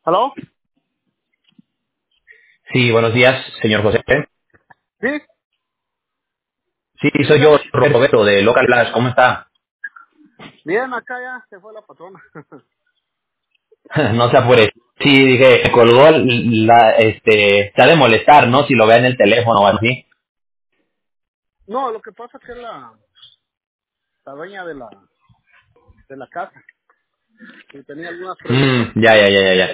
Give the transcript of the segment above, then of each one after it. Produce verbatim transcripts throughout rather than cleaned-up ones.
¿Aló? Sí, buenos días, señor José. Sí, Sí, soy yo, dígame. Roberto, de Local Plus. ¿Cómo está? Bien, acá ya se fue la patrona. No se apure. Sí, dije, me colgó la, este, se ha de molestar, ¿no? Si lo ve en el teléfono o así. No, lo que pasa es que la, la dueña de la, de la casa, y tenía algunas preguntas. Mm, ya, ya, ya, ya, ya.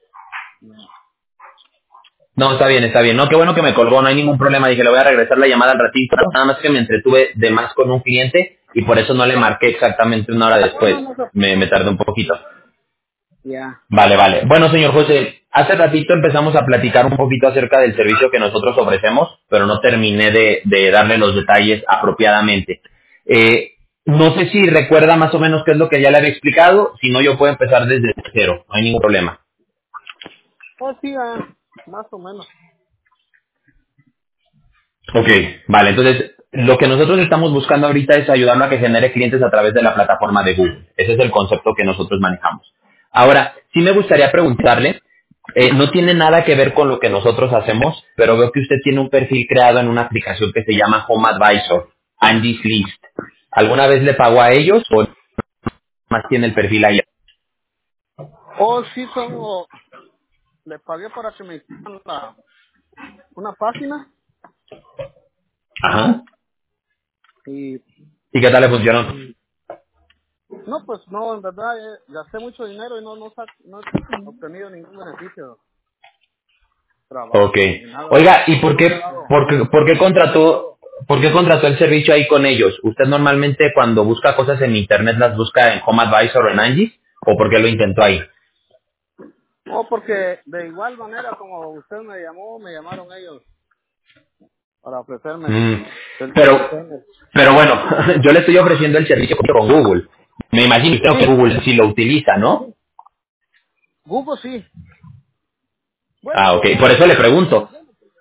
No, está bien, está bien. No, qué bueno que me colgó, no hay ningún problema. Dije, le voy a regresar la llamada al ratito. Nada más que me entretuve de más con un cliente y por eso no le marqué exactamente una hora No, después. no, no. no. Me, me tardé un poquito. Ya. Vale, vale. Bueno, señor José, hace ratito empezamos a platicar un poquito acerca del servicio que nosotros ofrecemos, pero no terminé de, de darle los detalles apropiadamente. Eh, no sé si recuerda más o menos qué es lo que ya le había explicado, si no yo puedo empezar desde cero, no hay ningún problema. Oh, sí, ah, más o menos. Ok, vale, entonces lo que nosotros estamos buscando ahorita es ayudarlo a que genere clientes a través de la plataforma de Google. Ese es el concepto que nosotros manejamos. Ahora, sí me gustaría preguntarle, eh, no tiene nada que ver con lo que nosotros hacemos, pero veo que usted tiene un perfil creado en una aplicación que se llama Home Advisor, Angie's List. ¿Alguna vez le pagó a ellos o más tiene el perfil ahí? Oh, sí, son, le pagué para que me hicieran la, una página, Ajá. y ¿Y qué tal le funcionó? no, pues no, en verdad, eh, gasté mucho dinero y no, no, sa- no he obtenido ningún beneficio, Ok. trabajo, ni nada. Oiga, ¿y por No me ha qué, dado. por qué, por qué contrató, por qué contrató el servicio ahí con ellos? ¿Usted normalmente cuando busca cosas en internet las busca en Home Advisor o en Angie? ¿O por qué lo intentó ahí? No, porque de igual manera como usted me llamó, me llamaron ellos para ofrecerme Mm, pero, soluciones. pero bueno, yo le estoy ofreciendo el servicio con Google. Me imagino usted que Sí, Google sí lo utiliza, ¿no? Google sí. Bueno, Ah, ok. Por eso le pregunto.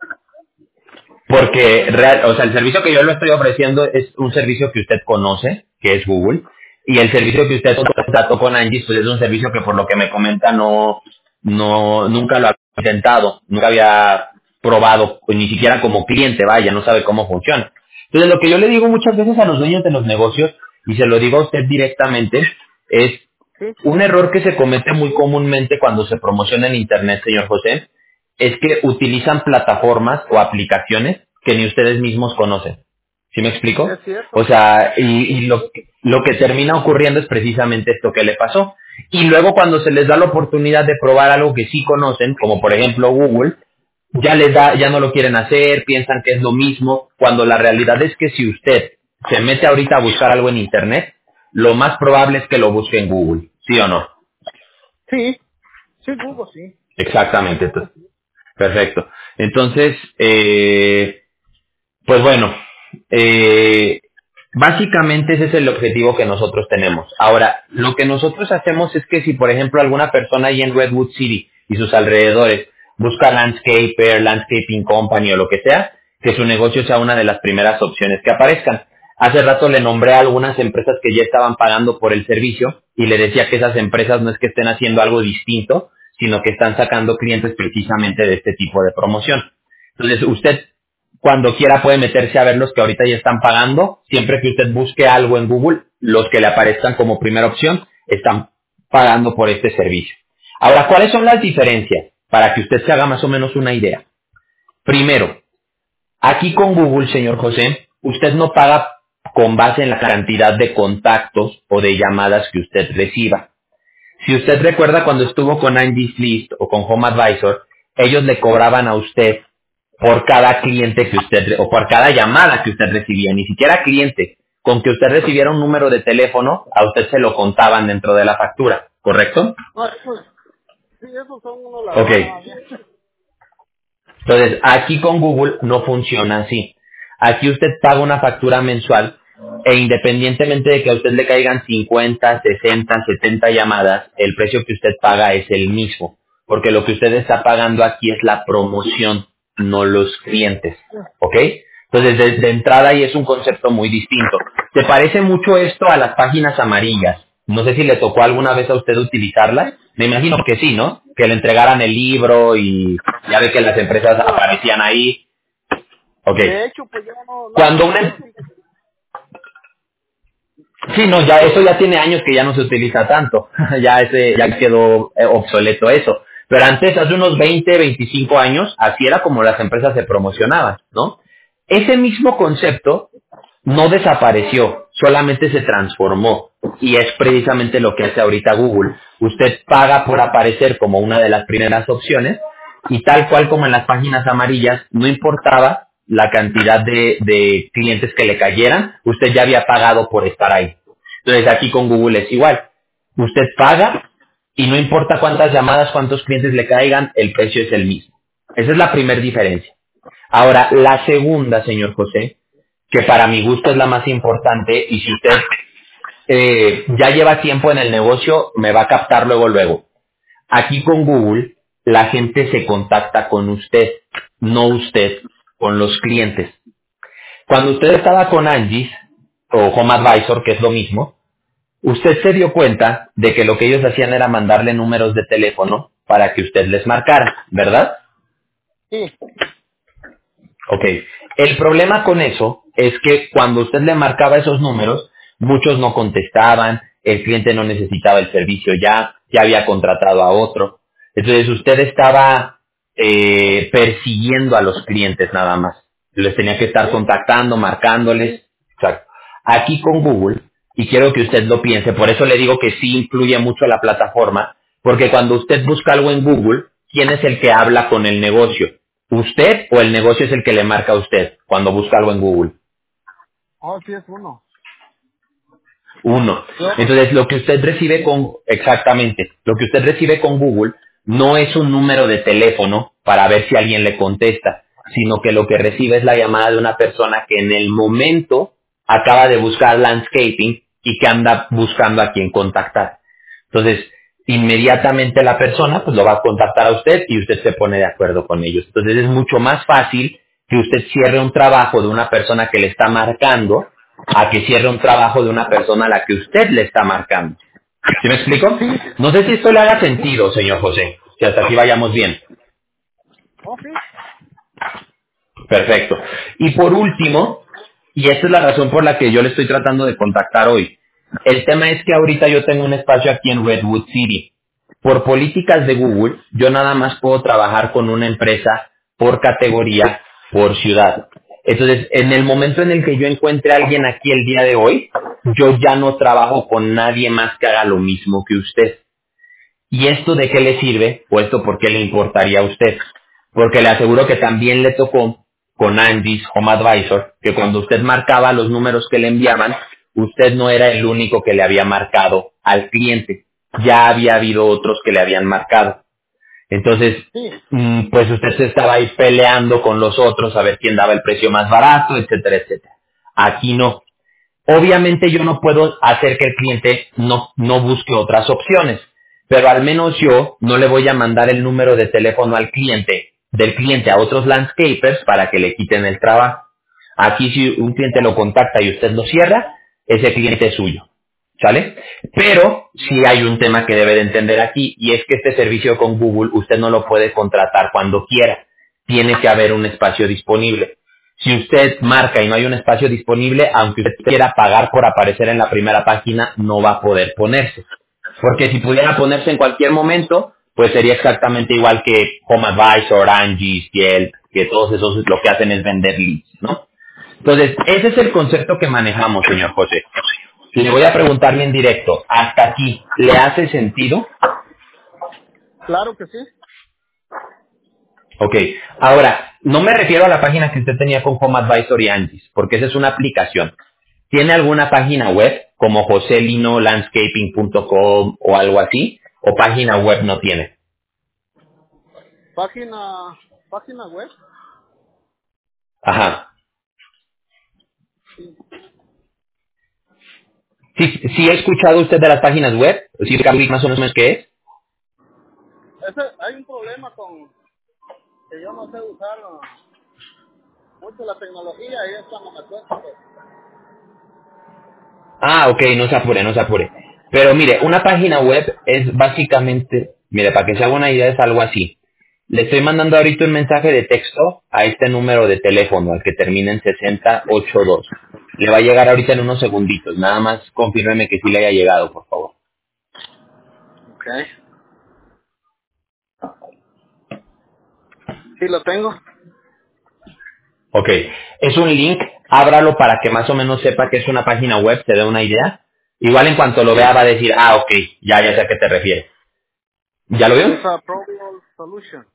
Google Porque, también. real, o sea, el servicio que yo le estoy ofreciendo es un servicio que usted conoce, que es Google, y el servicio que usted contrató con Angie, pues es un servicio que por lo que me comenta no, no, nunca lo ha intentado, nunca había probado, pues ni siquiera como cliente, vaya, no sabe cómo funciona. Entonces, lo que yo le digo muchas veces a los dueños de los negocios, y se lo digo a usted directamente, es Sí, un error que se comete muy comúnmente cuando se promociona en Internet, señor José, es que utilizan plataformas o aplicaciones que ni ustedes mismos conocen. ¿Sí me explico? es cierto. O sea, y, y lo, que- lo que termina ocurriendo es precisamente esto que le pasó. Y luego cuando se les da la oportunidad de probar algo que sí conocen, como por ejemplo Google, ya les da, ya no lo quieren hacer, piensan que es lo mismo, cuando la realidad es que si usted se mete ahorita a buscar algo en Internet, lo más probable es que lo busque en Google, ¿sí o no? Sí, sí, Google sí. Exactamente, entonces, perfecto. Entonces, eh, pues bueno, eh, básicamente ese es el objetivo que nosotros tenemos. Ahora, lo que nosotros hacemos es que si, por ejemplo, alguna persona ahí en Redwood City y sus alrededores busca landscaper, landscaping company o lo que sea, que su negocio sea una de las primeras opciones que aparezcan. Hace rato le nombré a algunas empresas que ya estaban pagando por el servicio y le decía que esas empresas no es que estén haciendo algo distinto, sino que están sacando clientes precisamente de este tipo de promoción. Entonces, usted cuando quiera puede meterse a ver los que ahorita ya están pagando. Siempre que usted busque algo en Google, los que le aparezcan como primera opción están pagando por este servicio. Ahora, ¿cuáles son las diferencias? Para que usted se haga más o menos una idea. Primero, aquí con Google, señor José, usted no paga con base en la cantidad de contactos o de llamadas que usted reciba. Si usted recuerda cuando estuvo con Angie's List o con Home Advisor, ellos le cobraban a usted por cada cliente que usted, o por cada llamada que usted recibía, ni siquiera cliente. Con que usted recibiera un número de teléfono, a usted se lo contaban dentro de la factura, ¿correcto? No, eso, sí, esos son unos Ok. ladrones más bien. Entonces, aquí con Google no funciona así. Aquí usted paga una factura mensual e independientemente de que a usted le caigan cincuenta, sesenta, setenta llamadas, el precio que usted paga es el mismo. Porque lo que usted está pagando aquí es la promoción, no los clientes. ¿Ok? Entonces, de, de entrada ahí es un concepto muy distinto. ¿Te parece mucho esto a las páginas amarillas? No sé si le tocó alguna vez a usted utilizarla. Me imagino que sí, ¿no? Que le entregaran el libro y ya ve que las empresas No, aparecían ahí. Ok. de hecho, pues yo no, no lo Cuando una... utilizo, em- fíjese. Sí, no, ya eso ya tiene años que ya no se utiliza tanto. ya ese ya quedó eh, obsoleto eso. Pero antes, hace unos veinte, veinticinco años, así era como las empresas se promocionaban, ¿no? Ese mismo concepto no desapareció, solamente se transformó. Y es precisamente lo que hace ahorita Google. Usted paga por aparecer como una de las primeras opciones y tal cual como en las páginas amarillas, no importaba la cantidad de, de clientes que le cayeran, usted ya había pagado por estar ahí. Entonces aquí con Google es igual. Usted paga y no importa cuántas llamadas, cuántos clientes le caigan, el precio es el mismo. Esa es la primera diferencia. Ahora, la segunda, señor José, que para mi gusto es la más importante, y si usted eh, ya lleva tiempo en el negocio, me va a captar luego, luego. Aquí con Google, la gente se contacta con usted, no usted con los clientes. Cuando usted estaba con Angie's, o Home Advisor, que es lo mismo, usted se dio cuenta de que lo que ellos hacían era mandarle números de teléfono para que usted les marcara, ¿verdad? Sí, Ok. El problema con eso es que cuando usted le marcaba esos números, muchos no contestaban, el cliente no necesitaba el servicio ya, ya había contratado a otro. Entonces usted estaba eh, persiguiendo a los clientes nada más. Les tenía que estar sí, contactando, marcándoles. Exacto. Aquí con Google, y quiero que usted lo piense, por eso le digo que sí influye mucho la plataforma, porque cuando usted busca algo en Google, ¿quién es el que habla con el negocio? ¿Usted o el negocio es el que le marca a usted cuando busca algo en Google? oh, sí es uno. Uno. Yo, Entonces, lo que usted recibe con, exactamente, lo que usted recibe con Google no es un número de teléfono para ver si alguien le contesta, sino que lo que recibe es la llamada de una persona que en el momento acaba de buscar landscaping y que anda buscando a quien contactar. Entonces, inmediatamente la persona pues lo va a contactar a usted y usted se pone de acuerdo con ellos. Entonces, es mucho más fácil que usted cierre un trabajo de una persona que le está marcando a que cierre un trabajo de una persona a la que usted le está marcando. ¿Sí me explico? sí, No sé si esto le haga sentido, señor José, que hasta aquí vayamos bien. oh, sí, Perfecto. Y por último, y esta es la razón por la que yo le estoy tratando de contactar hoy, el tema es que ahorita yo tengo un espacio aquí en Redwood City. Por políticas de Google, yo nada más puedo trabajar con una empresa por categoría, por ciudad. Entonces, en el momento en el que yo encuentre a alguien aquí el día de hoy, yo ya no trabajo con nadie más que haga lo mismo que usted. ¿Y esto de qué le sirve? ¿O esto por qué le importaría a usted? Porque le aseguro que también le tocó con Angie's Home Advisor, que cuando usted marcaba los números que le enviaban, usted no era el único que le había marcado al cliente. Ya había habido otros que le habían marcado. Entonces, sí, mm, pues usted se estaba ahí peleando con los otros a ver quién daba el precio más barato, etcétera, etcétera. Aquí no. Obviamente yo no puedo hacer que el cliente no, no busque otras opciones, pero al menos yo no le voy a mandar el número de teléfono al cliente, del cliente a otros landscapers para que le quiten el trabajo. Aquí si un cliente lo contacta y usted lo cierra, ese cliente es suyo. ¿Sale? Pero sí hay un tema que debe de entender aquí y es que este servicio con Google usted no lo puede contratar cuando quiera. Tiene que haber un espacio disponible. Si usted marca y no hay un espacio disponible, aunque usted quiera pagar por aparecer en la primera página, no va a poder ponerse. Porque si pudiera ponerse en cualquier momento, pues sería exactamente igual que Home Advisor, Angie, Yelp, que todos esos lo que hacen es vender leads, ¿no? Entonces, ese es el concepto que manejamos, señor José. Le voy a preguntar bien directo, hasta aquí, ¿le hace sentido? claro que sí. Ok, ahora, no me refiero a la página que usted tenía con Home Advisor y Angie's, porque esa es una aplicación. ¿Tiene alguna página web como joselino landscaping punto com o algo así? ¿O página web no tiene? Página, página web, Ajá. ¿Sí, sí ha escuchado usted de las páginas web? ¿Sí sabe más o menos qué es? ese, hay un problema con que yo no sé usar uh, mucho la tecnología y es cuando me cuesta, pues, Ah, ok, no se apure, no se apure. Pero mire, una página web es básicamente, mire, para que se haga una idea es algo así. Le estoy mandando ahorita un mensaje de texto a este número de teléfono, al que termina en sesenta ochenta y dos. Le va a llegar ahorita en unos segunditos. Nada más confírmeme que sí le haya llegado, por favor. Ok. Sí, lo tengo. Ok. Es un link, ábralo para que más o menos sepa que es una página web, se dé una idea. Igual en cuanto lo vea va a decir, ah, ok, ya, ya sé a qué te refieres. ¿Ya lo Sí, vio? es a Pro Solution.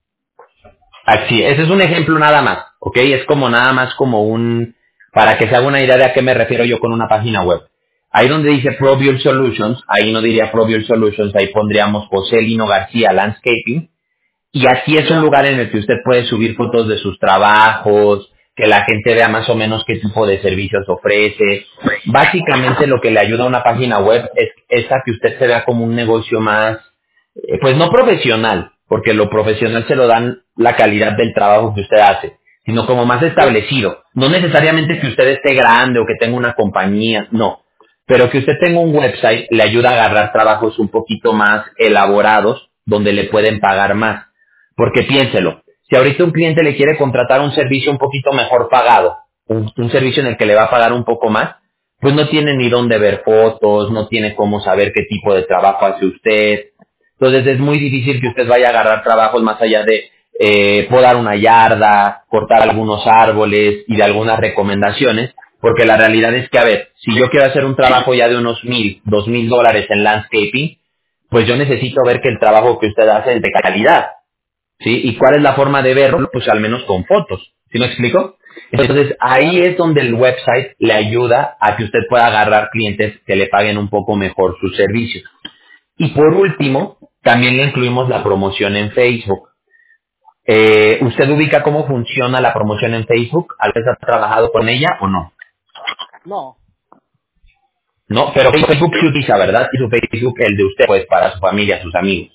Así, ese es un ejemplo nada más, ¿ok? Es como nada más como un, para que se haga una idea de a qué me refiero yo con una página web. Ahí donde dice ProBuild Solutions, ahí no diría ProBuild Solutions, ahí pondríamos José Lino García Landscaping, y aquí es un Ya. lugar en el que usted puede subir fotos de sus trabajos, que la gente vea más o menos qué tipo de servicios ofrece. Básicamente lo que le ayuda a una página web es, es a que usted se vea como un negocio más, eh, pues no profesional, porque lo profesional se lo dan la calidad del trabajo que usted hace, sino como más Sí. establecido. No necesariamente que usted esté grande o que tenga una compañía, no. Pero que usted tenga un website le ayuda a agarrar trabajos un poquito más elaborados donde le pueden pagar más. Porque piénselo, si ahorita un cliente le quiere contratar un servicio un poquito mejor pagado, un, un servicio en el que le va a pagar un poco más, pues no tiene ni dónde ver fotos, no tiene cómo saber qué tipo de trabajo hace usted. Entonces es muy difícil que usted vaya a agarrar trabajos más allá de eh, podar una yarda, cortar algunos árboles y de algunas recomendaciones, porque la realidad es que, a ver, si yo quiero hacer un trabajo ya de unos mil, dos mil dólares en landscaping, pues yo necesito ver que el trabajo que usted hace es de calidad. ¿Sí? ¿Y cuál es la forma de verlo? Pues al menos con fotos. ¿Sí me explico? Entonces ahí Ya. es donde el website le ayuda a que usted pueda agarrar clientes que le paguen un poco mejor sus servicios. Y por último, también le incluimos la promoción en Facebook. Eh, ¿Usted ubica cómo funciona la promoción en Facebook? ¿Alguien ha trabajado con ella o no? No. No, pero Facebook se utiliza, ¿verdad? Y su Facebook, el de usted, pues para su familia, sus amigos.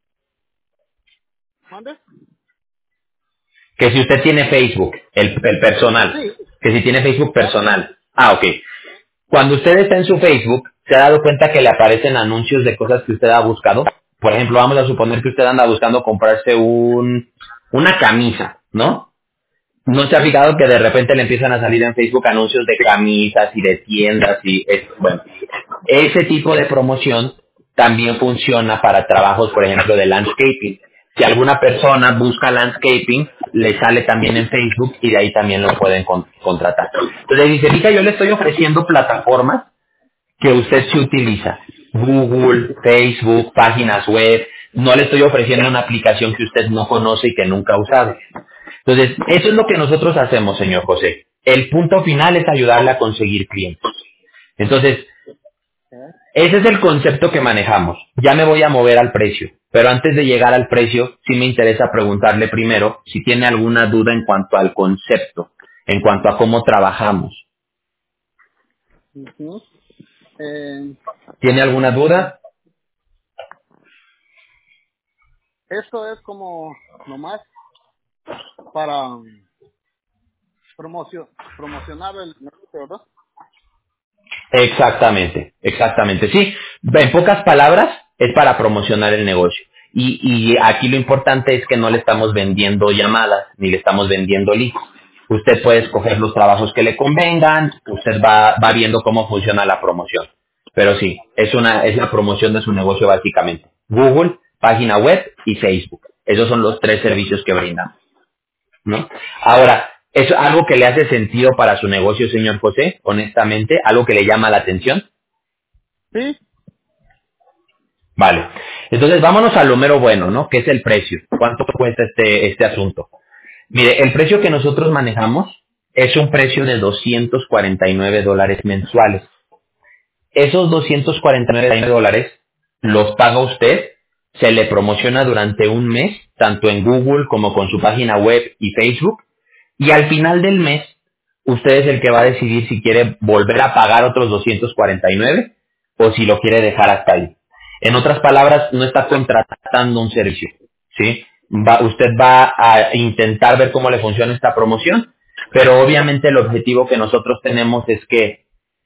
¿Mande? Que si usted tiene Facebook, el, el personal, Sí. que si tiene Facebook Ya. personal. Ah, ok. Cuando usted está en su Facebook, ¿se ha dado cuenta que le aparecen anuncios de cosas que usted ha buscado? Por ejemplo, vamos a suponer que usted anda buscando comprarse un, una camisa, ¿no? ¿No se ha Sí. fijado que de repente le empiezan a salir en Facebook anuncios de camisas y de tiendas y es, bueno, ese tipo de promoción también funciona para trabajos, por ejemplo, de landscaping. Si alguna persona busca landscaping, le sale también en Facebook y de ahí también lo pueden con- contratar. Entonces dice, fija, yo le estoy ofreciendo plataformas que usted se utiliza. Google, Facebook, páginas web. No le estoy ofreciendo una aplicación que usted no conoce y que nunca ha usado. Entonces, eso es lo que nosotros hacemos, señor José. El punto final es ayudarle a conseguir clientes. Entonces, ¿Eh? ese es el concepto que manejamos. Ya me voy a mover al precio. Pero antes de llegar al precio, sí me interesa preguntarle primero si tiene alguna duda en cuanto al concepto, en cuanto a cómo trabajamos. Ujú. Eh, ¿Tiene alguna duda? esto es como nomás para um, promocio- promocionar el negocio, ¿verdad? Exactamente, exactamente. Sí, en pocas palabras, es para promocionar el negocio. Y, y aquí lo importante es que no le estamos vendiendo llamadas, ni le estamos vendiendo leads. Usted puede escoger los trabajos que le convengan, usted va, va viendo cómo funciona la promoción. Pero sí, es una, es la promoción de su negocio básicamente. Google, página web y Facebook. Esos son los tres servicios que brindamos, ¿no? Ahora, ¿es algo que le hace sentido para su negocio, señor José? Honestamente, ¿algo que le llama la atención? Sí. Vale. Entonces, vámonos al número bueno, ¿no? Que es el precio. ¿Cuánto cuesta este, este asunto? Mire, el precio que nosotros manejamos es un precio de doscientos cuarenta y nueve dólares mensuales. Esos doscientos cuarenta y nueve dólares los paga usted, se le promociona durante un mes, tanto en Google como con su página web y Facebook, y al final del mes, usted es el que va a decidir si quiere volver a pagar otros doscientos cuarenta y nueve o si lo quiere dejar hasta ahí. En otras palabras, no está contratando un servicio, ¿sí? Va- usted va a intentar ver cómo le funciona esta promoción, pero obviamente el objetivo que nosotros tenemos es que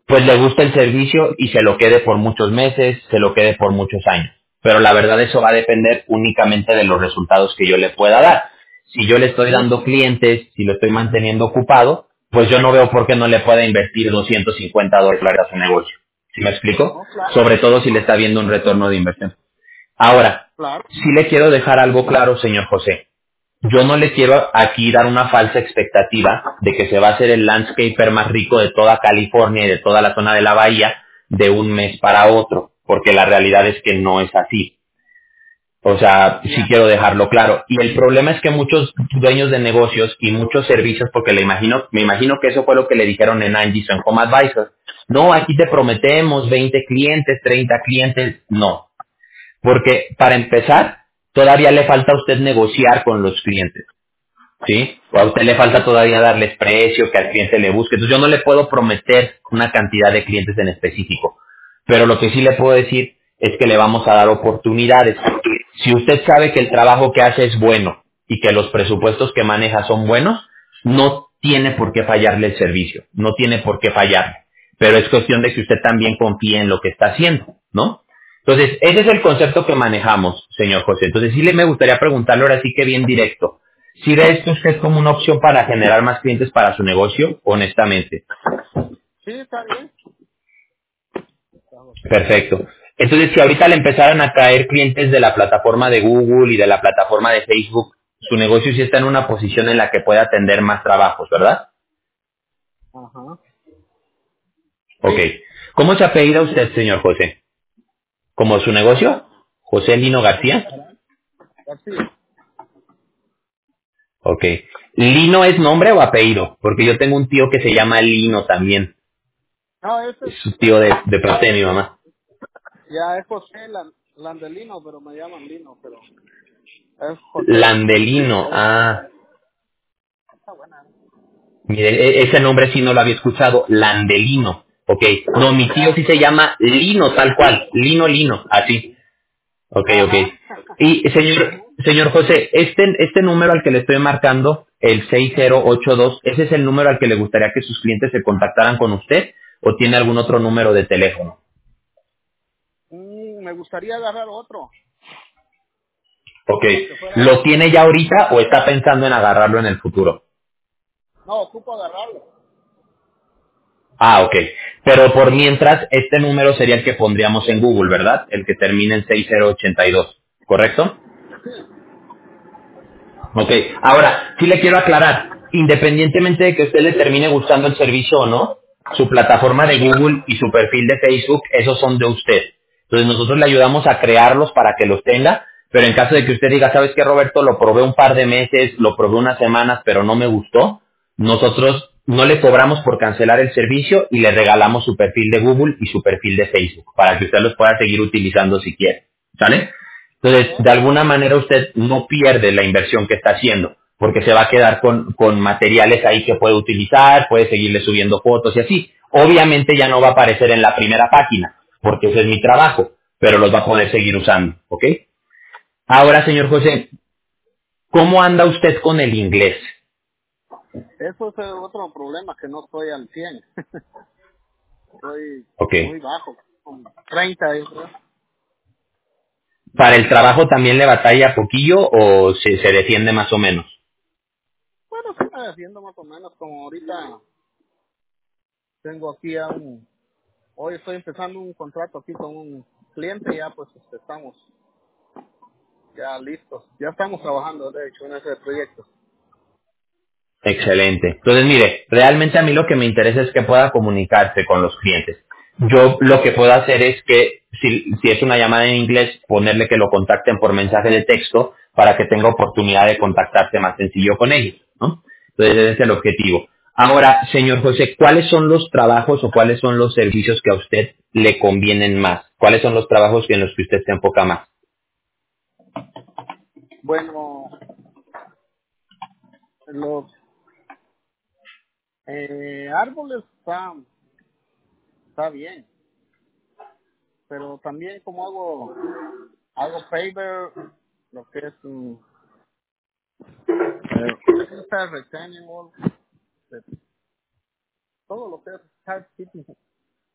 pues le gusta el servicio y se lo quede por muchos meses, se lo quede por muchos años. Pero la verdad eso va a depender únicamente de los resultados que yo le pueda dar. Si yo le estoy dando clientes, si lo estoy manteniendo ocupado, pues yo no veo por qué no le pueda invertir doscientos cincuenta dólares a su negocio. ¿Sí me explico? No, claro, Sobre todo si le está viendo un retorno de inversión. Ahora, claro. sí le quiero dejar algo claro, señor José. Yo no le quiero aquí dar una falsa expectativa de que se va a hacer el landscaper más rico de toda California y de toda la zona de la bahía de un mes para otro, porque la realidad es que no es así. O sea, sí Ya. quiero dejarlo claro. Y el problema es que muchos dueños de negocios y muchos servicios, porque le imagino, me imagino que eso fue lo que le dijeron en Angie en Home Advisor. No, aquí te prometemos veinte clientes, treinta clientes. No, porque para empezar, todavía le falta a usted negociar con los clientes. ¿Sí? O a usted le falta todavía darles precio, que al cliente le busque. Entonces yo no le puedo prometer una cantidad de clientes en específico. Pero lo que sí le puedo decir es que le vamos a dar oportunidades. Si usted sabe que el trabajo que hace es bueno y que los presupuestos que maneja son buenos, no tiene por qué fallarle el servicio. No tiene por qué fallarle. Pero es cuestión de que usted también confíe en lo que está haciendo, ¿no? Entonces, ese es el concepto que manejamos, señor José. Entonces, sí le me gustaría preguntarle ahora sí que bien directo. ¿Sí ve esto usted como una opción para generar más clientes para su negocio? Honestamente. Sí, está bien. Perfecto. Entonces, si ahorita le empezaran a caer clientes de la plataforma de Google y de la plataforma de Facebook, su negocio sí está en una posición en la que puede atender más trabajos, ¿verdad? Ajá. Ok. Sí. ¿Cómo se apellida usted, señor José? ¿Como su negocio? José Lino José García. Arán García. Ok. ¿Lino es nombre o apellido? Porque yo tengo un tío que se llama Lino también. No, ese Es es, su tío de, de parte de mi mamá. ya es José Lan- Landelino, pero me llaman Lino, pero es José. Landelino. Ah, Está buena. mire, e- ese nombre sí no lo había escuchado. Landelino. Ok. No, mi tío sí se llama Lino, tal cual. Lino, Lino. Así. Ok, ok. Ajá. Y señor, Ujú. señor José, este, este número al que le estoy marcando, el seis cero ocho dos, ¿ese es el número al que le gustaría que sus clientes se contactaran con usted o tiene algún otro número de teléfono? Mm, me gustaría agarrar otro, Ok. pero que fuera... ¿Lo tiene ya ahorita o está pensando en agarrarlo en el futuro? No, ocupo agarrarlo. Ah, ok. Pero por mientras, este número sería el que pondríamos en Google, ¿verdad? El que termina en seis cero ocho dos, ¿correcto? Ok, ahora, sí le quiero aclarar, independientemente de que a usted le termine gustando el servicio o no, su plataforma de Google y su perfil de Facebook, esos son de usted. Entonces nosotros le ayudamos a crearlos para que los tenga, pero en caso de que usted diga, ¿sabes qué, Roberto? Lo probé un par de meses, lo probé unas semanas, pero no me gustó, nosotros no le cobramos por cancelar el servicio y le regalamos su perfil de Google y su perfil de Facebook para que usted los pueda seguir utilizando si quiere. ¿Sale? Entonces, de Ok. alguna manera usted no pierde la inversión que está haciendo, porque se va a quedar con, con materiales ahí que puede utilizar, puede seguirle subiendo fotos y así. Obviamente ya no va a aparecer en la primera página, porque ese es mi trabajo, pero los va a poder seguir usando, ¿ok? Ahora, señor José, ¿cómo anda usted con el inglés? Eso es el otro problema, que no estoy al cien. Estoy Ok. muy bajo, con treinta yo creo. ¿Para el trabajo también le batalla poquillo o se, se defiende más o menos? Bueno, sí me defiendo más o menos, como ahorita tengo aquí a un... Hoy estoy empezando un contrato aquí con un cliente, ya pues este, estamos ya listos. Ya estamos trabajando, de hecho, en ese proyecto. Excelente. Entonces, mire, realmente a mí lo que me interesa es que pueda comunicarse con los clientes. Yo lo que puedo hacer es que, si, si es una llamada en inglés, ponerle que lo contacten por mensaje de texto para que tenga oportunidad de contactarse más sencillo con ellos, ¿no? Entonces, ese es el objetivo. Ahora, señor José, ¿cuáles son los trabajos o cuáles son los servicios que a usted le convienen más? ¿Cuáles son los trabajos en los que usted se enfoca más? Bueno, los eh, árboles está, está bien, pero también como hago hago paver, lo que es un eh, está retaining wall, de todo lo que es housekeeping,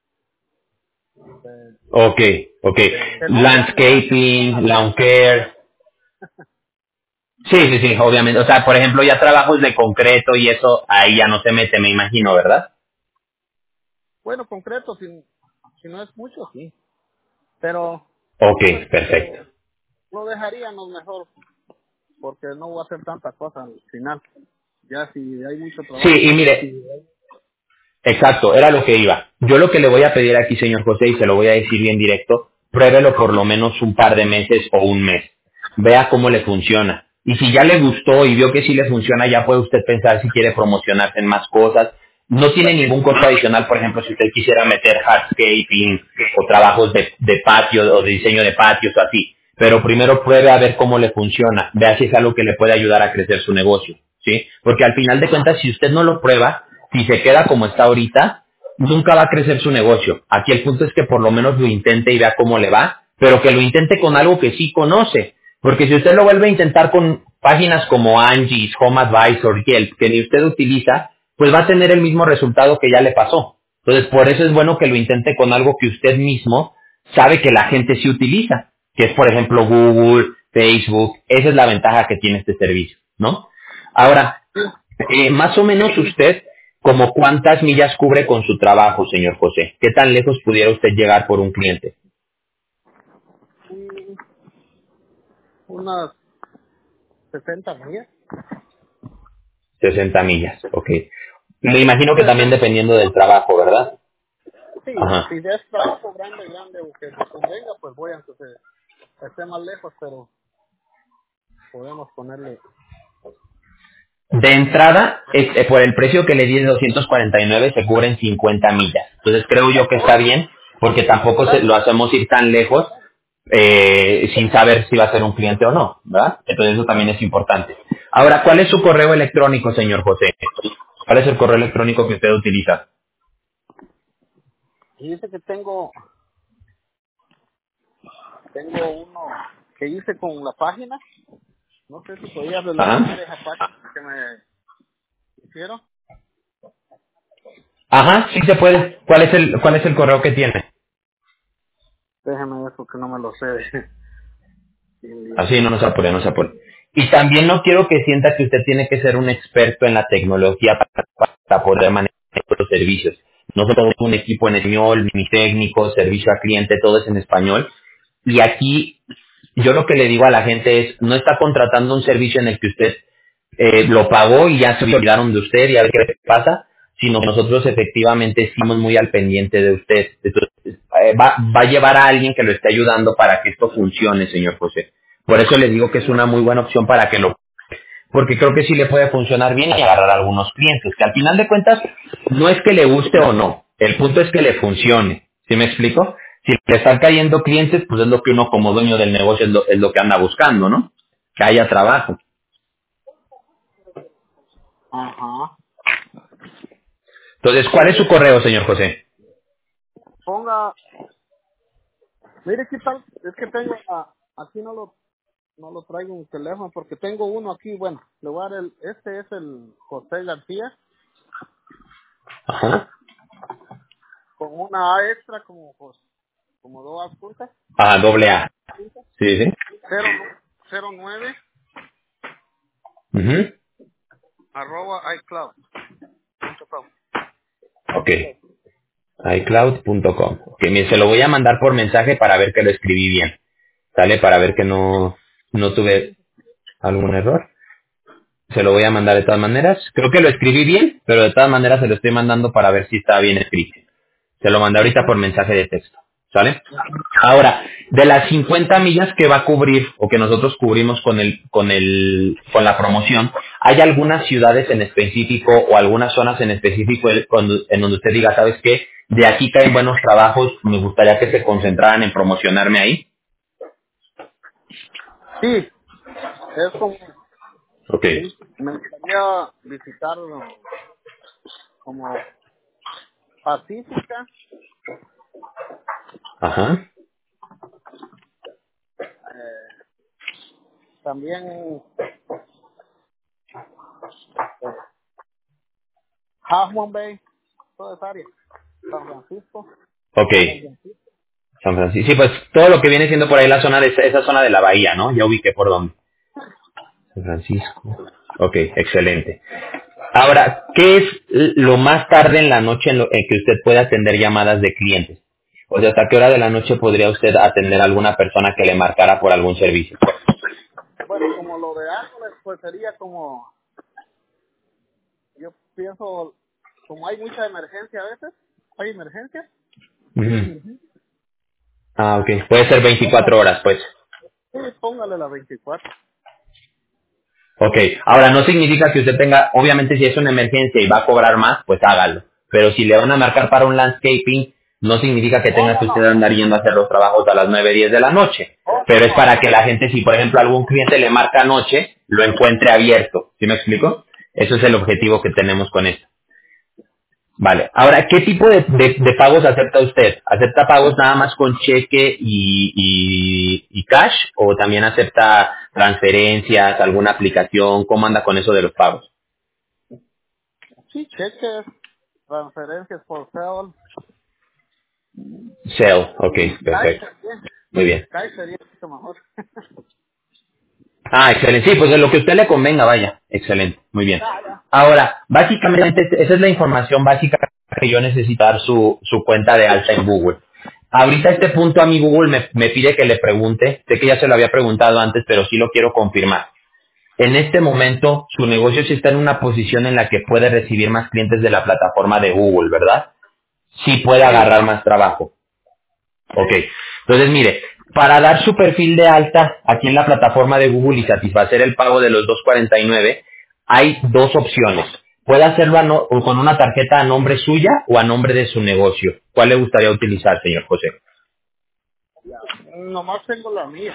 de, Ok, ok. de no grandes, grandes, Landscaping, una lawn finca. care. Sí, sí, sí, obviamente. O sea, por ejemplo, ya trabajos de concreto y eso, ahí ya no se mete, me imagino, ¿verdad? Bueno, concreto, si, si no es mucho, sí. Pero, Ok, pues, perfecto. lo, lo dejaríamos mejor, porque no voy a hacer tanta cosa al final. Ya si hay mucho Sí, trabajo, y pues, mire, exacto, era lo que iba. Yo lo que le voy a pedir aquí, señor José, y se lo voy a decir bien directo, pruébelo por lo menos un par de meses o un mes. Vea cómo le funciona. Y si ya le gustó y vio que sí le funciona, ya puede usted pensar si quiere promocionarse en más cosas. No tiene ningún costo adicional, por ejemplo, si usted quisiera meter hardscaping o trabajos de, de patio o de diseño de patios o así. Pero primero pruebe a ver cómo le funciona. Vea si es algo que le puede ayudar a crecer su negocio. ¿Sí? Porque al final de cuentas, si usted no lo prueba, si se queda como está ahorita, nunca va a crecer su negocio. Aquí el punto es que por lo menos lo intente y vea cómo le va, pero que lo intente con algo que sí conoce. Porque si usted lo vuelve a intentar con páginas como Angie's, Home Advisor, Yelp, que ni usted utiliza, pues va a tener el mismo resultado que ya le pasó. Entonces, por eso es bueno que lo intente con algo que usted mismo sabe que la gente sí utiliza, que es, por ejemplo, Google, Facebook. Esa es la ventaja que tiene este servicio, ¿no? Ahora, eh, más o menos usted, como cuántas millas cubre con su trabajo, señor José. ¿Qué tan lejos pudiera usted llegar por un cliente? mm, unas sesenta millas. Sesenta millas, ok. Me imagino que también sesenta. dependiendo del trabajo, ¿verdad? Sí, Ajá. si es trabajo grande, grande, o que me convenga, pues voy aunque se esté más lejos, pero podemos ponerle. De entrada, eh, eh, por el precio que le di de doscientos cuarenta y nueve, se cubren cincuenta millas. Entonces creo yo que está bien, porque tampoco se- lo hacemos ir tan lejos eh, sin saber si va a ser un cliente o no, ¿verdad? Entonces eso también es importante. Ahora, ¿cuál es su correo electrónico, señor José? ¿Cuál es el correo electrónico que usted utiliza? Y dice que tengo, tengo uno que hice con la página. No sé si podía repetir Ajá. esa página que me hicieron. Ajá, sí se puede. ¿Cuál es el, cuál es el correo que tiene? Déjeme ver porque no me lo sé. Bien, bien. Así no nos apure, no se apure. Y también no quiero que sienta que usted tiene que ser un experto en la tecnología para, para poder manejar los servicios. Nosotros somos un equipo en español, mi técnico, servicio al cliente, todo es en español. Y aquí yo lo que le digo a la gente es, no está contratando un servicio en el que usted eh, lo pagó y ya se olvidaron de usted y a ver qué pasa, sino que nosotros efectivamente estamos muy al pendiente de usted. Entonces, eh, va, va a llevar a alguien que lo esté ayudando para que esto funcione, señor José. Por eso le digo que es una muy buena opción para que lo... Porque creo que sí le puede funcionar bien y agarrar a algunos clientes, que al final de cuentas no es que le guste o no, el punto es que le funcione. ¿Sí me explico? Si le están cayendo clientes, pues es lo que uno como dueño del negocio es lo, es lo que anda buscando, ¿no? Que haya trabajo. Ajá. Entonces, ¿cuál es su correo, señor José? Ponga, mire qué tal, es que tengo, ah, aquí no lo, no lo traigo en mi teléfono porque tengo uno aquí, bueno, le voy a dar el, este es el José García, Ajá. con una A extra como, pues, como dos puntas, Ah, doble A. Sí, sí. cero, cero nueve Ujú. arroba iCloud punto com. Ok. iCloud punto com. Ok, mire, se lo voy a mandar por mensaje para ver que lo escribí bien. ¿Sale? Para ver que no, no tuve algún error. Se lo voy a mandar de todas maneras. Creo que lo escribí bien, pero de todas maneras se lo estoy mandando para ver si está bien escrito. Se lo mandé ahorita por mensaje de texto. ¿Sale? Ahora, de las cincuenta millas que va a cubrir o que nosotros cubrimos con el con el con la promoción, ¿hay algunas ciudades en específico o algunas zonas en específico el- cuando- en donde usted diga, ¿sabes qué? De aquí caen buenos trabajos, me gustaría que se concentraran en promocionarme ahí. Sí, es como, Ok. me gustaría visitar como Pacífica, Ajá. eh, también Half Moon Bay, toda esa área, San Francisco. Ok, San Francisco. San Francisco. Sí, pues todo lo que viene siendo por ahí la zona de esa, esa zona de la bahía, ¿no? Ya ubiqué por dónde. San Francisco. Ok, excelente. Ahora, ¿qué es lo más tarde en la noche en, lo, en que usted puede atender llamadas de clientes? O sea, ¿hasta qué hora de la noche podría usted atender a alguna persona que le marcara por algún servicio? Bueno, como lo de árboles, pues sería como, yo pienso, como hay mucha emergencia a veces, hay emergencias. Ujú. Ah, ok. Puede ser veinticuatro horas, pues. Sí, póngale las veinticuatro. Ok. Ahora, no significa que usted tenga, obviamente si es una emergencia y va a cobrar más, pues hágalo. Pero si le van a marcar para un landscaping, no significa que Oh, tenga no, que usted no. andar yendo a hacer los trabajos a las nueve diez de la noche. Oh, Pero es no, para que no. la gente, si por ejemplo algún cliente le marca anoche, lo encuentre abierto. ¿Sí me explico? Eso es el objetivo que tenemos con esto. Vale. Ahora, ¿qué tipo de, de- de pagos acepta usted? ¿Acepta pagos nada más con cheque y, y- y cash? ¿O también acepta transferencias, alguna aplicación? ¿Cómo anda con eso de los pagos? Sí, cheques, transferencias por sale. Sale. Ok, Cash perfecto. sería, Muy bien. cash sería mucho mejor. Ah, excelente. Sí, pues de lo que a usted le convenga, vaya. Excelente. Muy bien. Ya, ya. Ahora, básicamente, esa es la información básica que yo necesito dar su, su cuenta de alta en Google. Ahorita a este punto a mi Google me, me pide que le pregunte, sé que ya se lo había preguntado antes, pero sí lo quiero confirmar. En este momento, su negocio sí está en una posición en la que puede recibir más clientes de la plataforma de Google, ¿verdad? Sí puede Sí, agarrar más trabajo. Ok. sí. Entonces, mire, para dar su perfil de alta aquí en la plataforma de Google y satisfacer el pago de los dos cuarenta y nueve, hay dos opciones. Puede hacerlo a no- con una tarjeta a nombre suya o a nombre de su negocio. ¿Cuál le gustaría utilizar, señor José? Nomás tengo la mía.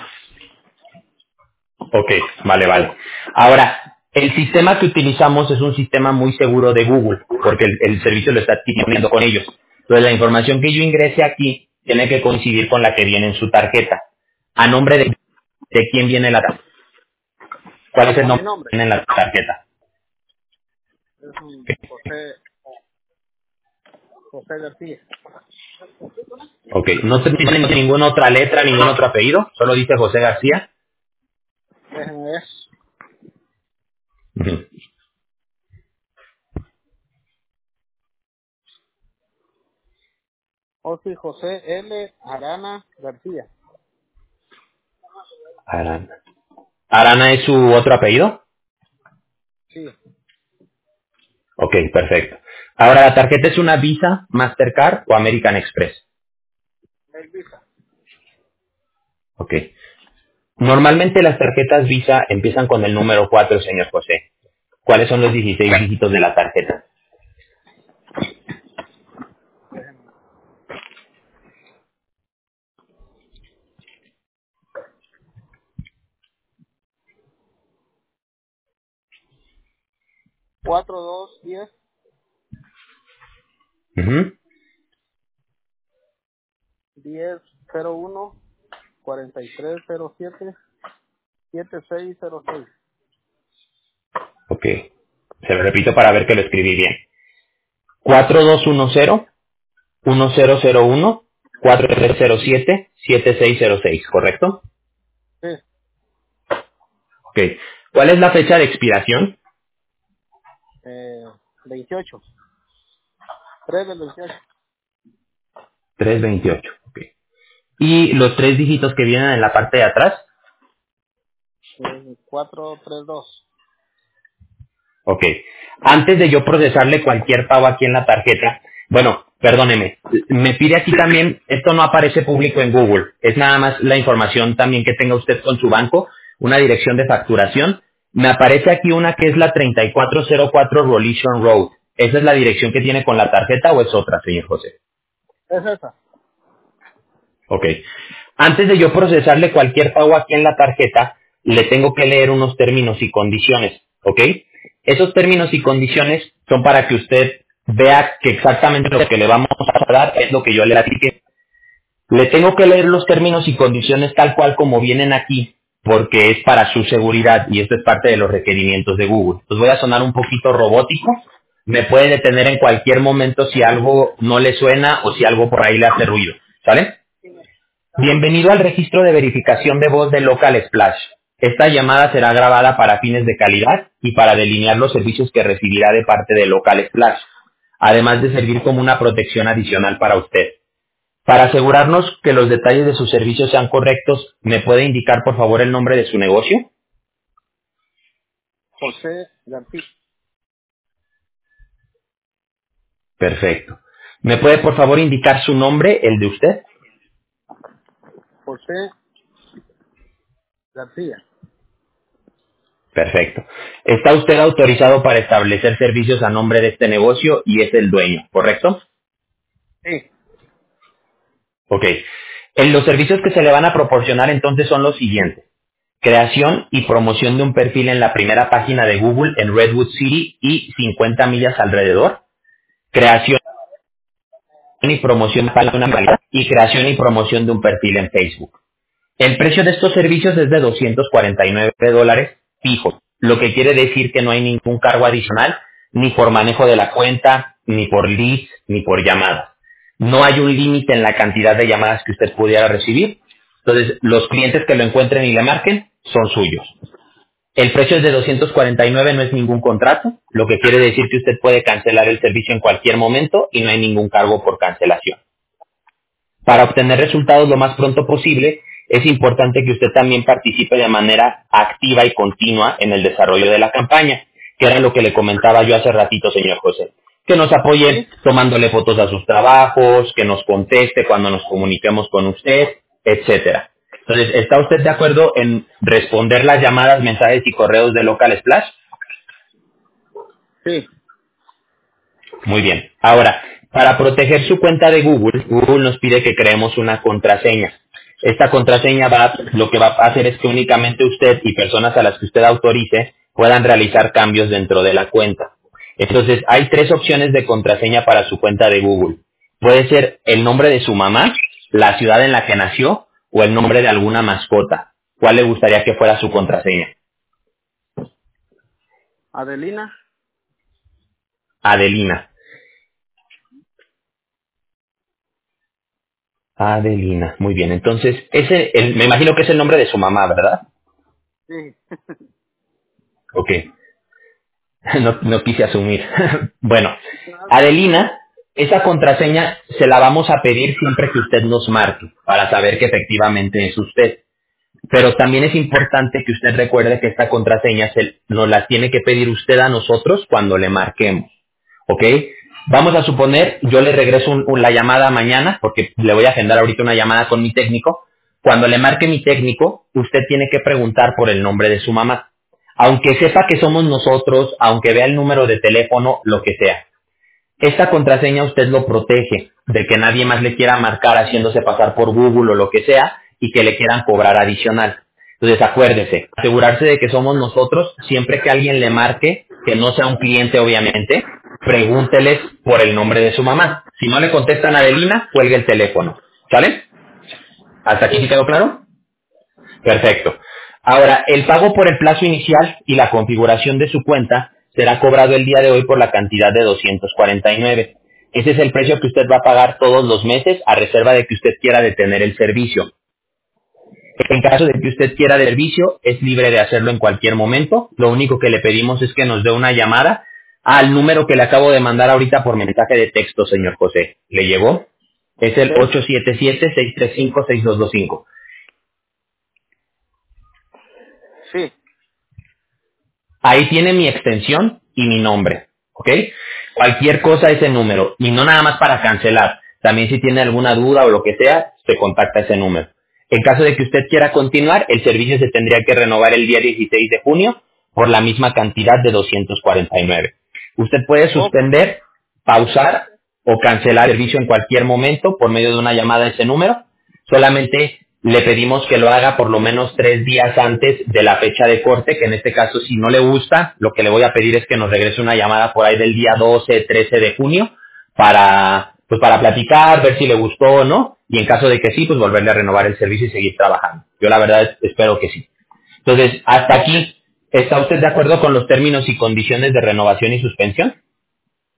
Ok, vale, vale. Ahora, el sistema que utilizamos es un sistema muy seguro de Google, porque el, el servicio lo está adquiriendo con ellos. Entonces, la información que yo ingrese aquí tiene que coincidir con la que viene en su tarjeta. ¿A nombre de, de quién viene la tarjeta? ¿Cuál es el A mi nombre nombre. que viene en la tarjeta? Es un José, José García. Ok, no tiene ninguna otra letra, ningún otro apellido, solo dice José García. Déjenme ver. Ujú. Oh, sí, José L. Arana García. Arana. ¿Arana es su otro apellido? Sí, Ok, perfecto. Ahora, ¿la tarjeta es una Visa, Mastercard o American Express? es Visa. Ok. Normalmente las tarjetas Visa empiezan con el número cuatro, señor José. ¿Cuáles son los dieciséis dígitos de la tarjeta? cuatro dos diez Ujú. diez cero uno cuarenta y tres cero siete siete seis cero seis. Ok. Se lo repito para ver que lo escribí bien. cuatro dos uno cero uno cero cero uno cuatro tres cero siete siete seis cero seis, ¿correcto? Sí, Ok. ¿Cuál es la fecha de expiración? eh, veintiocho. tres del veintiocho. tres veintiocho. Ok. ¿Y los tres dígitos que vienen en la parte de atrás? Eh, cuatro tres dos. Ok. Antes de yo procesarle cualquier pago aquí en la tarjeta, bueno, perdóneme, me pide aquí también, esto no aparece público en Google, es nada más la información también que tenga usted con su banco, una dirección de facturación. Me aparece aquí una que es la treinta y cuatro cero cuatro Rolishon Road. ¿Esa es la dirección que tiene con la tarjeta o es otra, señor José? Es esa. Ok. Antes de yo procesarle cualquier pago aquí en la tarjeta, le tengo que leer unos términos y condiciones, ¿ok? Esos términos y condiciones son para que usted vea que exactamente lo que le vamos a dar es lo que yo le apliqué. Le tengo que leer los términos y condiciones tal cual como vienen aquí, porque es para su seguridad y esto es parte de los requerimientos de Google. Entonces voy a sonar un poquito robótico, me puede detener en cualquier momento si algo no le suena o si algo por ahí le hace ruido. ¿Sale? Bienvenido al registro de verificación de voz de Local Splash. Esta llamada será grabada para fines de calidad y para delinear los servicios que recibirá de parte de Local Splash, además de servir como una protección adicional para usted. Para asegurarnos que los detalles de sus servicios sean correctos, ¿me puede indicar por favor el nombre de su negocio? José García. Perfecto. ¿Me puede por favor indicar su nombre, el de usted? José García. Perfecto. Está usted autorizado para establecer servicios a nombre de este negocio y es el dueño, ¿correcto? Sí. Ok. En los servicios que se le van a proporcionar entonces son los siguientes. Creación y promoción de un perfil en la primera página de Google en Redwood City y cincuenta millas alrededor. Creación y promoción de una marca y creación y promoción de un perfil en Facebook. El precio de estos servicios es de doscientos cuarenta y nueve dólares fijos, lo que quiere decir que no hay ningún cargo adicional, ni por manejo de la cuenta, ni por leads, ni por llamadas. No hay un límite en la cantidad de llamadas que usted pudiera recibir. Entonces, los clientes que lo encuentren y le marquen son suyos. El precio es de doscientos cuarenta y nueve, no es ningún contrato, lo que quiere decir que usted puede cancelar el servicio en cualquier momento y no hay ningún cargo por cancelación. Para obtener resultados lo más pronto posible, es importante que usted también participe de manera activa y continua en el desarrollo de la campaña, que era lo que le comentaba yo hace ratito, señor José. Que nos apoye Sí. tomándole fotos a sus trabajos, que nos conteste cuando nos comuniquemos con usted, etcétera. Entonces, ¿está usted de acuerdo en responder las llamadas, mensajes y correos de Local Splash? Sí. Muy bien. Ahora, para proteger su cuenta de Google, Google nos pide que creemos una contraseña. Esta contraseña va, lo que va a hacer es que únicamente usted y personas a las que usted autorice puedan realizar cambios dentro de la cuenta. Entonces, hay tres opciones de contraseña para su cuenta de Google. Puede ser el nombre de su mamá, la ciudad en la que nació o el nombre de alguna mascota. ¿Cuál le gustaría que fuera su contraseña? Adelina. Adelina. Adelina, muy bien. Entonces, ese, el- me imagino que es el nombre de su mamá, ¿verdad? Sí. Ok, no, no quise asumir. Bueno, Nada. Adelina, esa contraseña se la vamos a pedir siempre que usted nos marque, para saber que efectivamente es usted. Pero también es importante que usted recuerde que esta contraseña se, nos la tiene que pedir usted a nosotros cuando le marquemos. ¿Ok? Vamos a suponer, yo le regreso un- un- la llamada mañana, porque le voy a agendar ahorita una llamada con mi técnico. Cuando le marque mi técnico, usted tiene que preguntar por el nombre de su mamá. Aunque sepa que somos nosotros, aunque vea el número de teléfono, lo que sea. Esta contraseña usted lo protege de que nadie más le quiera marcar haciéndose pasar por Google o lo que sea y que le quieran cobrar adicional. Entonces acuérdese, asegurarse de que somos nosotros, siempre que alguien le marque, que no sea un cliente obviamente, pregúnteles por el nombre de su mamá. Si no le contestan a Adelina, cuelgue el teléfono. ¿Sale? ¿Hasta aquí sí quedó claro? Perfecto. Ahora, el pago por el plazo inicial y la configuración de su cuenta será cobrado el día de hoy por la cantidad de doscientos cuarenta y nueve. Ese es el precio que usted va a pagar todos los meses a reserva de que usted quiera detener el servicio. En caso de que usted quiera el servicio, es libre de hacerlo en cualquier momento. Lo único que le pedimos es que nos dé una llamada al número que le acabo de mandar ahorita por mensaje de texto, señor José. ¿Le llegó? Es el Sí. ocho siete siete, seis tres cinco, seis dos dos cinco. Sí. Ahí tiene mi extensión y mi nombre, ¿ok? Cualquier cosa ese número, y no nada más para cancelar. También si tiene alguna duda o lo que sea, se contacta ese número. En caso de que usted quiera continuar, el servicio se tendría que renovar el día dieciséis de junio por la misma cantidad de doscientos cuarenta y nueve. Usted puede Ok. suspender, pausar o cancelar el servicio en cualquier momento por medio de una llamada a ese número. Solamente le pedimos que lo haga por lo menos tres días antes de la fecha de corte, que en este caso si no le gusta, lo que le voy a pedir es que nos regrese una llamada por ahí del día doce, trece de junio para, pues para platicar, ver si le gustó o no, y en caso de que sí, pues volverle a renovar el servicio y seguir trabajando. Yo la verdad es- espero que sí. Entonces, hasta Ok. aquí, ¿está usted de acuerdo con los términos y condiciones de renovación y suspensión?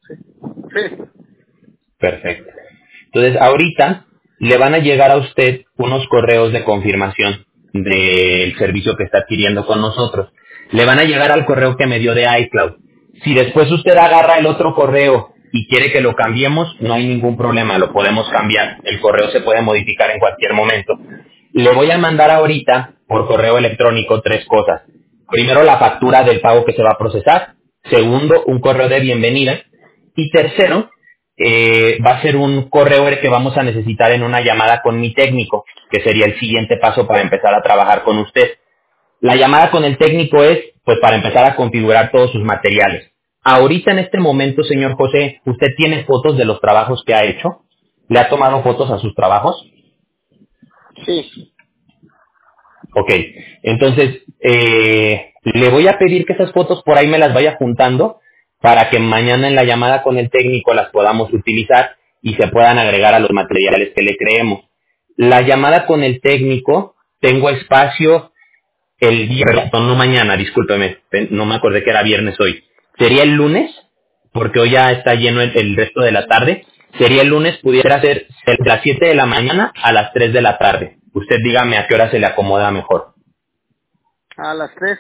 sí. Sí. Perfecto. Entonces, ahorita le van a llegar a usted unos correos de confirmación del servicio que está adquiriendo con nosotros. Le van a llegar al correo que me dio de iCloud. Si después usted agarra el otro correo y quiere que lo cambiemos, no hay ningún problema, lo podemos cambiar. El correo se puede modificar en cualquier momento. Le voy a mandar ahorita por correo electrónico tres cosas. Primero, la factura del pago que se va a procesar. Segundo, un correo de bienvenida. Y tercero, eh, va a ser un correo el que vamos a necesitar en una llamada con mi técnico, que sería el siguiente paso para empezar a trabajar con usted. La llamada con el técnico es, pues, para empezar a configurar todos sus materiales. Ahorita en este momento, señor José, ¿usted tiene fotos de los trabajos que ha hecho? ¿Le ha tomado fotos a sus trabajos? Sí. Ok, entonces eh, le voy a pedir que esas fotos por ahí me las vaya juntando para que mañana en la llamada con el técnico las podamos utilizar y se puedan agregar a los materiales que le creemos. La llamada con el técnico, tengo espacio el día, perdón, no mañana, discúlpeme, no me acordé que era viernes hoy. ¿Sería el lunes? Porque hoy ya está lleno el, el resto de la tarde. Sería el lunes, pudiera ser de las siete de la mañana a las tres de la tarde. Usted dígame a qué hora se le acomoda mejor. A las tres.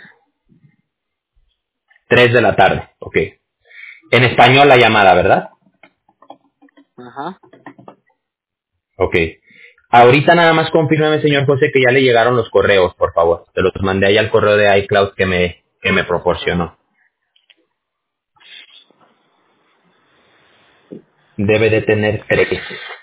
Tres de la tarde, ok. En español la llamada, ¿verdad? Ajá. Ok. Ahorita nada más confírmeme, señor José, que ya le llegaron los correos, por favor. Se los mandé ahí al correo de iCloud que me, que me Ah, proporcionó. Debe de tener tres.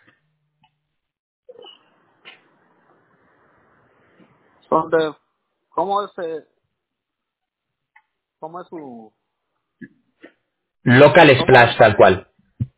son de, ¿cómo es, eh, cómo es su, Local cómo me, Splash, tal cual.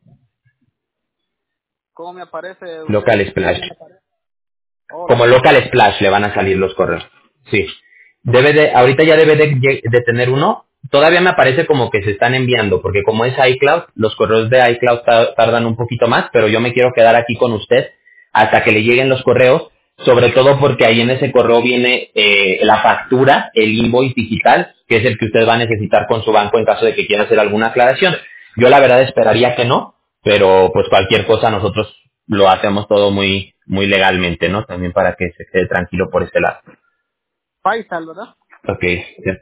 cómo me aparece Local usted? Splash. Oh, Como local. Local Splash le van a salir los correos. Sí. Debe de, ahorita ya debe de, de tener uno. Todavía me aparece como que se están enviando, porque como es iCloud, los correos de iCloud ta- tardan un poquito más, pero yo me quiero quedar aquí con usted hasta que le lleguen los correos, sobre todo porque ahí en ese correo viene eh, la factura, el invoice digital, que es el que usted va a necesitar con su banco en caso de que quiera hacer alguna aclaración. Yo la verdad esperaría que no, pero pues cualquier cosa nosotros lo hacemos todo muy muy legalmente, ¿no? También para que se quede tranquilo por ese lado. Faisal, ¿verdad? Ok, ya.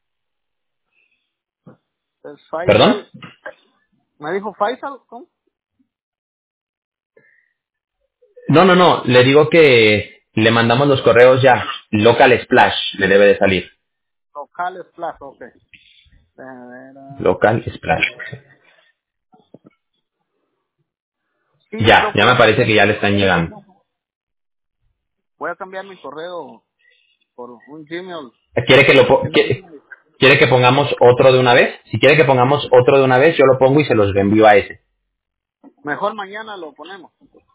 Es ¿Perdón? Faisal. ¿Me dijo Faisal? ¿Cómo? No, no, no, le digo que le mandamos los correos ya. Local Splash le debe de salir. Locales Plaza, ok. Déjame ver, ah. Local Splash. Sí, Ya, creo ya que me parece que ya le están llegando. voy a cambiar mi correo por un Gmail. ¿Quiere que lo po- quie- quiere que pongamos otro de una vez? Si quiere que pongamos otro de una vez, yo lo pongo y se los reenvío a ese. Mejor mañana lo ponemos.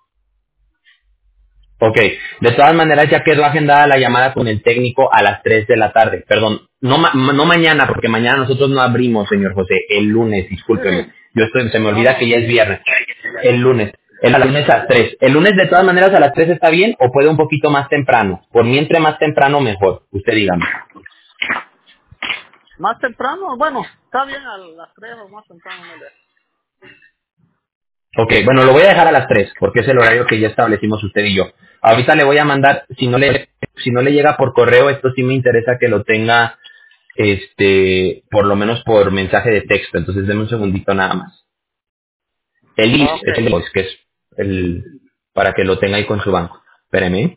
Ok, de todas maneras ya quedó agendada la llamada con el técnico a las tres de la tarde. Perdón, no, ma- no mañana, porque mañana nosotros no abrimos, señor José. El lunes, Sí, discúlpeme. sí. Yo estoy, se me No, olvida que no. ya es viernes. El lunes. El lunes a las tres. ¿El lunes de todas maneras a las tres está bien o puede un poquito más temprano? Por mí entre más temprano mejor. Usted dígame. Más temprano, bueno, está bien a las tres o más temprano, no le. Ok, bueno, lo voy a dejar a las tres, porque es el horario que ya establecimos usted y yo. Ahorita le voy a mandar, si no le, si no le llega por correo, esto sí me interesa que lo tenga este, por lo menos por mensaje de texto. Entonces, denme un segundito nada más. El I S Ok. es el invoice, que es el, para que lo tenga ahí con su banco. Espéreme.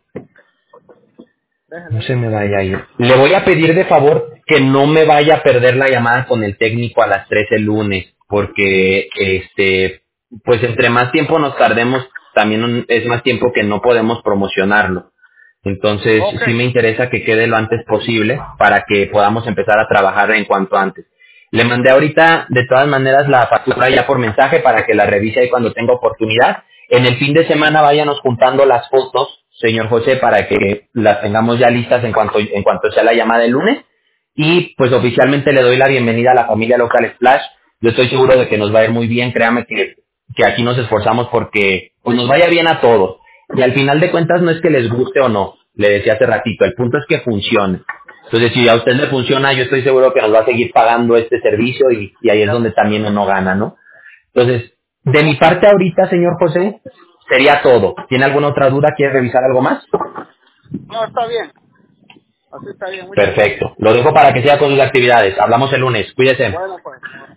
No Déjale se me digo. vaya a ir. Le voy a pedir de favor que no me vaya a perder la llamada con el técnico a las tres el lunes, porque, este, pues entre más tiempo nos tardemos, también un- es más tiempo que no podemos promocionarlo. Entonces, Ok. sí me interesa que quede lo antes posible para que podamos empezar a trabajar en cuanto antes. Le mandé ahorita, de todas maneras, la factura ya por mensaje para que la revise ahí cuando tenga oportunidad. En el fin de semana váyanos juntando las fotos, señor José, para que las tengamos ya listas en cuanto, en cuanto sea la llamada el lunes. Y pues oficialmente le doy la bienvenida a la familia Local Splash. Yo estoy seguro de que nos va a ir muy bien, créame que, que aquí nos esforzamos porque pues nos vaya bien a todos. Y al final de cuentas no es que les guste o no, le decía hace ratito, el punto es que funcione. Entonces si a usted le funciona, yo estoy seguro que nos va a seguir pagando este servicio y, y ahí es Ya. donde también uno gana, ¿no? Entonces, de mi parte ahorita, señor José, sería todo. ¿Tiene alguna otra duda? ¿Quiere revisar algo más? No, está bien. Así está bien. Muchas gracias. Perfecto. Lo dejo para que siga con sus actividades. Hablamos el lunes. Cuídese. Bueno, pues.